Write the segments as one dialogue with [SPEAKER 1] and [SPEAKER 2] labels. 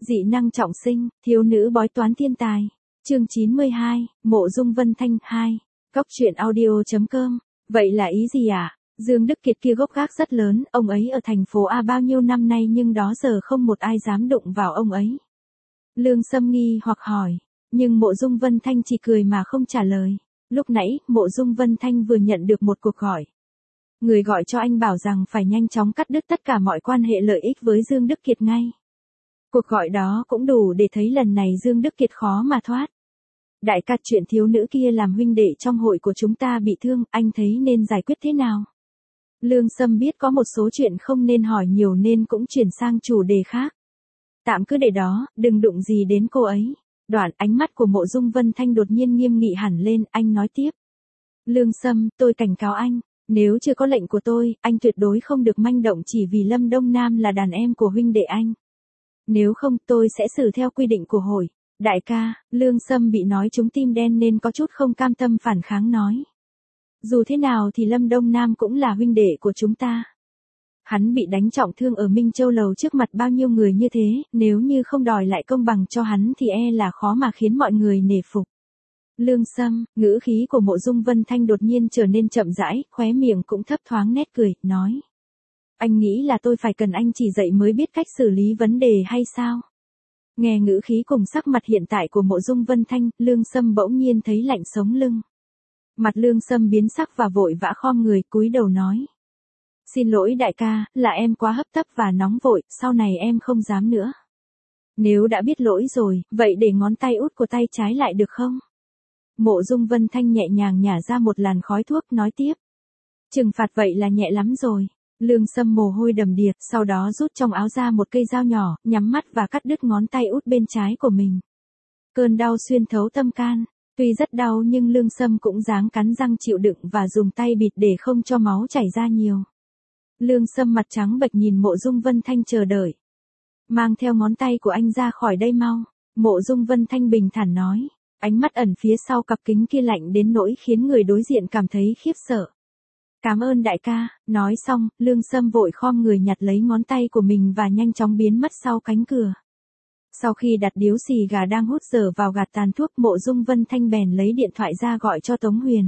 [SPEAKER 1] Dị năng trọng sinh, thiếu nữ bói toán thiên tài. Chương 92, Mộ Dung Vân Thanh 2. Góc truyện audio.com. Vậy là ý gì ạ? Dương Đức Kiệt kia gốc gác rất lớn, ông ấy ở thành phố A bao nhiêu năm nay nhưng đó giờ không một ai dám đụng vào ông ấy. Lương Sâm nghi hoặc hỏi, nhưng Mộ Dung Vân Thanh chỉ cười mà không trả lời. Lúc nãy, Mộ Dung Vân Thanh vừa nhận được một cuộc gọi. Người gọi cho anh bảo rằng phải nhanh chóng cắt đứt tất cả mọi quan hệ lợi ích với Dương Đức Kiệt ngay. Cuộc gọi đó cũng đủ để thấy lần này Dương Đức Kiệt khó mà thoát. Đại ca, chuyện thiếu nữ kia làm huynh đệ trong hội của chúng ta bị thương, anh thấy nên giải quyết thế nào? Lương Sâm biết có một số chuyện không nên hỏi nhiều nên cũng chuyển sang chủ đề khác. Tạm cứ để đó, đừng đụng gì đến cô ấy. Đoạn ánh mắt của Mộ Dung Vân Thanh đột nhiên nghiêm nghị hẳn lên, anh nói tiếp. Lương Sâm, tôi cảnh cáo anh, nếu chưa có lệnh của tôi, anh tuyệt đối không được manh động chỉ vì Lâm Đông Nam là đàn em của huynh đệ anh. Nếu không, tôi sẽ xử theo quy định của hội. Đại ca, Lương Sâm bị nói trúng tim đen nên có chút không cam tâm phản kháng nói. Dù thế nào thì Lâm Đông Nam cũng là huynh đệ của chúng ta. Hắn bị đánh trọng thương ở Minh Châu Lầu trước mặt bao nhiêu người như thế, nếu như không đòi lại công bằng cho hắn thì e là khó mà khiến mọi người nể phục. Lương Sâm, ngữ khí của Mộ Dung Vân Thanh đột nhiên trở nên chậm rãi, khóe miệng cũng thấp thoáng nét cười, nói. Anh nghĩ là tôi phải cần anh chỉ dạy mới biết cách xử lý vấn đề hay sao? Nghe ngữ khí cùng sắc mặt hiện tại của Mộ Dung Vân Thanh, Lương Sâm bỗng nhiên thấy lạnh sống lưng. Mặt Lương Sâm biến sắc và vội vã khom người cúi đầu nói. Xin lỗi đại ca, là em quá hấp tấp và nóng vội, sau này em không dám nữa. Nếu đã biết lỗi rồi, vậy để ngón tay út của tay trái lại được không? Mộ Dung Vân Thanh nhẹ nhàng nhả ra một làn khói thuốc nói tiếp. Trừng phạt vậy là nhẹ lắm rồi. Lương Sâm mồ hôi đầm đìa, sau đó rút trong áo ra một cây dao nhỏ, nhắm mắt và cắt đứt ngón tay út bên trái của mình. Cơn đau xuyên thấu tâm can. Tuy rất đau nhưng Lương Sâm cũng ráng cắn răng chịu đựng và dùng tay bịt để không cho máu chảy ra nhiều. Lương Sâm mặt trắng bệch nhìn Mộ Dung Vân Thanh chờ đợi. Mang theo ngón tay của anh ra khỏi đây mau. Mộ Dung Vân Thanh bình thản nói. Ánh mắt ẩn phía sau cặp kính kia lạnh đến nỗi khiến người đối diện cảm thấy khiếp sợ. Cảm ơn đại ca, nói xong, Lương Sâm vội khom người nhặt lấy ngón tay của mình và nhanh chóng biến mất sau cánh cửa. Sau khi đặt điếu xì gà đang hút dở vào gạt tàn thuốc, Mộ Dung Vân Thanh bèn lấy điện thoại ra gọi cho Tống Huyền.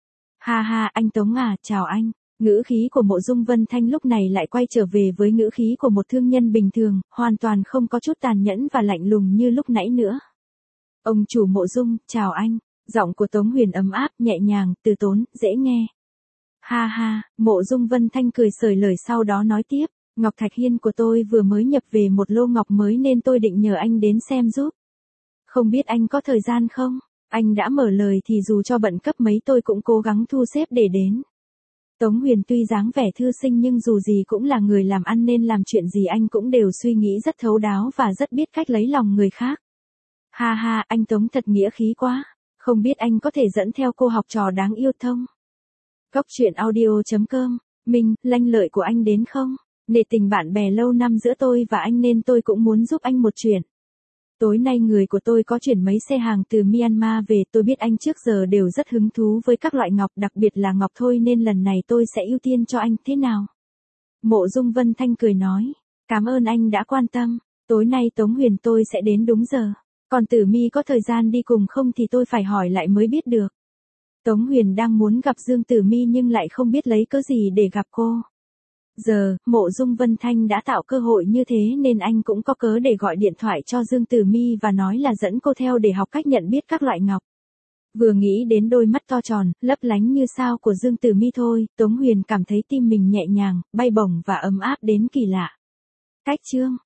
[SPEAKER 1] Ha ha, anh Tống à, chào anh. Ngữ khí của Mộ Dung Vân Thanh lúc này lại quay trở về với ngữ khí của một thương nhân bình thường, hoàn toàn không có chút tàn nhẫn và lạnh lùng như lúc nãy nữa. Ông chủ Mộ Dung, chào anh. Giọng của Tống Huyền ấm áp, nhẹ nhàng, từ tốn, dễ nghe. Ha ha, Mộ Dung Vân Thanh cười xởi lời sau đó nói tiếp. Ngọc Thạch Hiên của tôi vừa mới nhập về một lô ngọc mới nên tôi định nhờ anh đến xem giúp. Không biết anh có thời gian không? Anh đã mở lời thì dù cho bận cấp mấy tôi cũng cố gắng thu xếp để đến. Tống Huyền tuy dáng vẻ thư sinh nhưng dù gì cũng là người làm ăn nên làm chuyện gì anh cũng đều suy nghĩ rất thấu đáo và rất biết cách lấy lòng người khác. Ha ha, anh Tống thật nghĩa khí quá. Không biết anh có thể dẫn theo cô học trò đáng yêu không? Góc truyện audio.com. Minh, lanh lợi của anh đến không? Nể tình bạn bè lâu năm giữa tôi và anh nên tôi cũng muốn giúp anh một chuyện. Tối nay người của tôi có chuyển mấy xe hàng từ Myanmar về, tôi biết anh trước giờ đều rất hứng thú với các loại ngọc, đặc biệt là ngọc thôi nên lần này tôi sẽ ưu tiên cho anh, thế nào? Mộ Dung Vân Thanh cười nói, cảm ơn anh đã quan tâm, tối nay Tống Huyền tôi sẽ đến đúng giờ. Còn Tử Mi có thời gian đi cùng không thì tôi phải hỏi lại mới biết được. Tống Huyền đang muốn gặp Dương Tử Mi nhưng lại không biết lấy cớ gì để gặp cô. Giờ, Mộ Dung Vân Thanh đã tạo cơ hội như thế nên anh cũng có cớ để gọi điện thoại cho Dương Tử Mi và nói là dẫn cô theo để học cách nhận biết các loại ngọc. Vừa nghĩ đến đôi mắt to tròn, lấp lánh như sao của Dương Tử Mi thôi, Tống Huyền cảm thấy tim mình nhẹ nhàng, bay bổng và ấm áp đến kỳ lạ. Cách chương